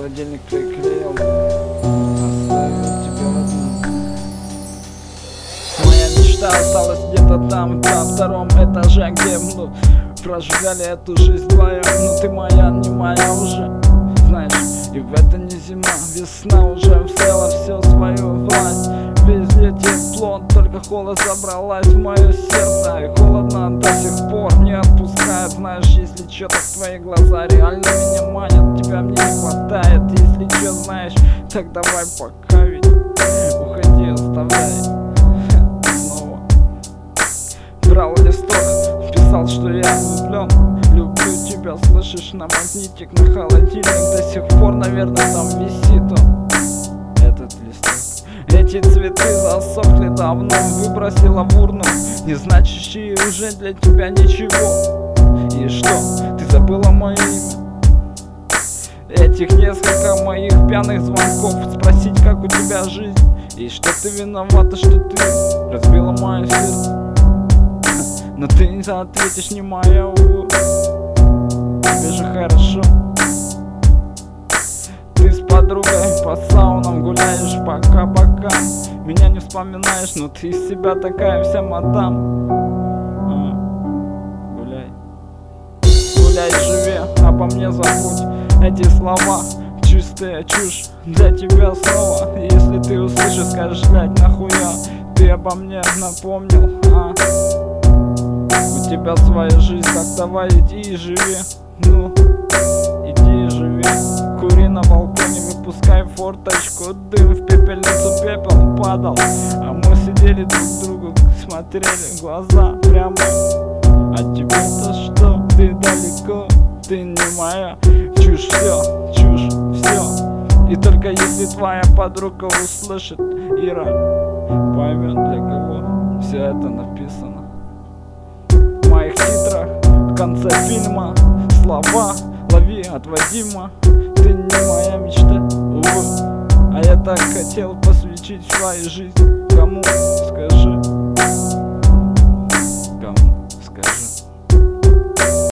холодильник приклеил, оставил тебя одну. Моя мечта осталась где-то там, на втором этаже, где мы прожигали эту жизнь вдвоем. Но ты моя, не моя уже, знаешь. И в это не зима, весна уже взяла все свою власть. Везде тепло, только холод забралась в мое сердце. И холодно до сих пор не отпускает. Знаешь, если чё, так твои глаза реально меня манят. Тебя мне не хватает, если чё, знаешь, так давай пока ведь уходи, оставляй снова. Брал листок, писал, что я влюблен. Люблю тебя, слышишь, на магнитик, на холодильник. До сих пор, наверное, там висит он, этот листок. Эти цветы засохли давно, выбросила в урну, не значащие уже для тебя ничего. И что, ты забыла мое имя? Этих несколько моих пьяных звонков, спросить, как у тебя жизнь. И что ты виновата, что ты разбила мое сердце. Но ты не ответишь, не моя, увы. Тебе же хорошо. Ты с подругой по саунам гуляешь пока-пока. Меня не вспоминаешь, но ты из себя такая вся мадам. Гуляй, гуляй, живи, обо мне забудь. Эти слова чистая чушь для тебя снова. Если ты услышишь, скажешь, блядь, нахуя ты обо мне напомнил, У тебя своя жизнь, так давай иди и живи. Ну, иди и живи. Кури на балконе, выпускай форточку, дым в пепельницу, пепел падал. А мы сидели друг другу, смотрели в глаза прямо. А теперь-то что? Ты далеко, ты не моя. Чушь все, И только если твоя подруга услышит, Ира поймет, для кого все это написано. В моих титрах в конце фильма слова: лови от Вадима, ты не моя мечта, увы. А я так хотел посвятить свою жизнь. Кому, скажи?